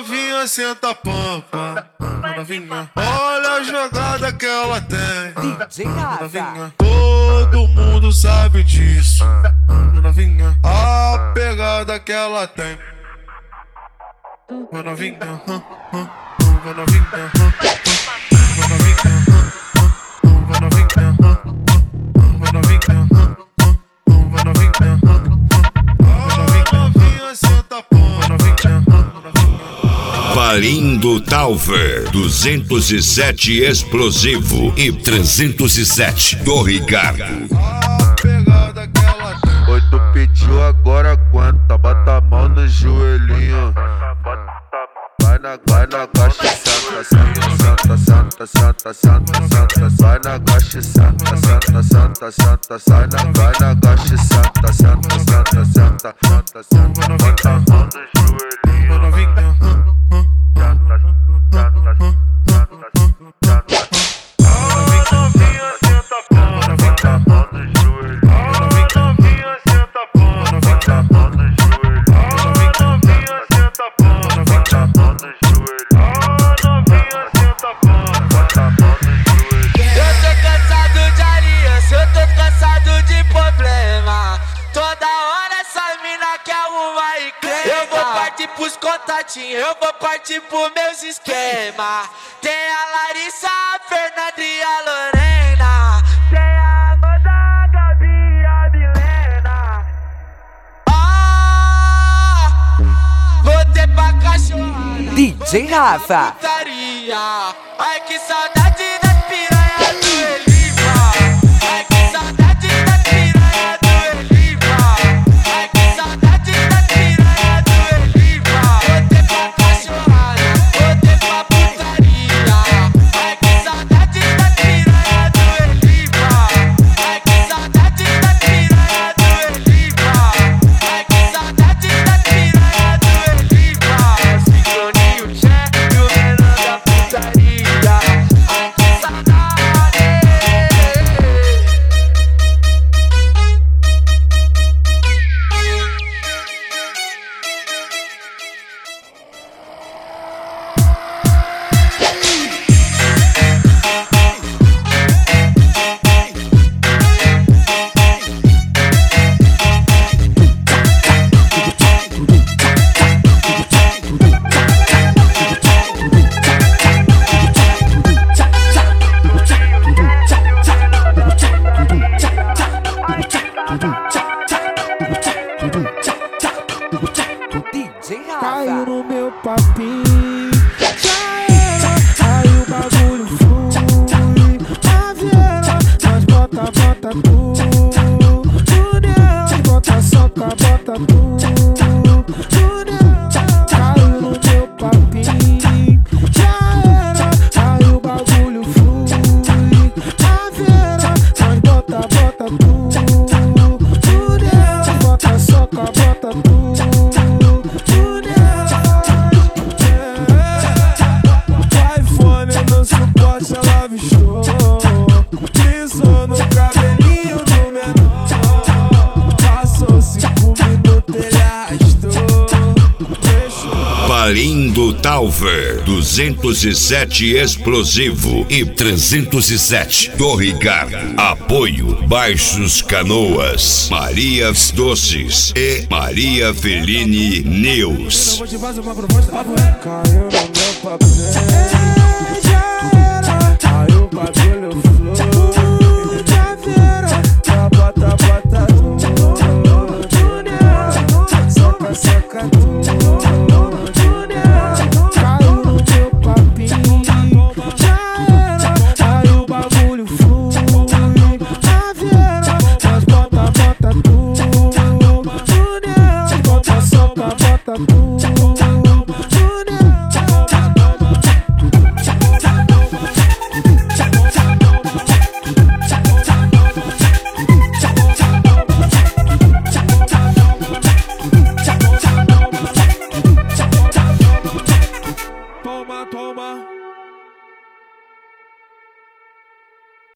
novinha, senta a pampa. Novinha, olha a jogada que ela tem. DJ Rafa. Novinha, todo mundo sabe disso. Novinha, a pegada que ela tem. Novinha, novinha, novinha, Palindo Talver 207 explosivo e 307 do Ricardo. Oi, tu pediu, agora aguenta. Bota a mão no joelhinho. Vai na caixa, senta, senta, senta, senta, senta, senta. Vai na caixa, senta, senta, senta, senta. Vai na caixa, senta, senta, senta, senta, senta, senta. Bota a mão no joelhinho. Pros contatinhos, eu vou partir pros meus esquemas. Tem a Larissa, a Fernanda e a Lorena. Tem a Amanda, a Gabi e a Milena. Vou ter pra cachorrada. DJ Rafa. Ai que saudade das piranhas do Eliva. Ai que saudade das piranhas do Eliva. Ai que saudade das piranhas do Eliva. Vou ter pra cachorrada, vou ter pra putaria. Ai que saudade das piranhas do Eliva. Ai que saudade das piranhas do Eliva. Ai que saudade das piranhas do Eliva. Sincroninho, chefe, o menor da putaria. Ai que saudade. DJ Caiu Rafa. no meu papinho, já era, aí o bagulho flui. A Viela, nós bota tudo nela, bota soca, bota tudo nela. Caiu no meu papinho, já era, aí o bagulho flui. A Viela, nós bota tudo nela, bota soca, bota tudo. Ela avistou, pisou no cabelinho do menor. Passou 5 minutos, ele arrastou. Palindo Talver 207 explosivo e 307 do Ricardo. Apoio Baixos Canoas, Marias Doces e Maria Feline News. Caiu no meu papel. Aí o bagulho flui. Já vira, bota tudo nela. Soca, soca tudo.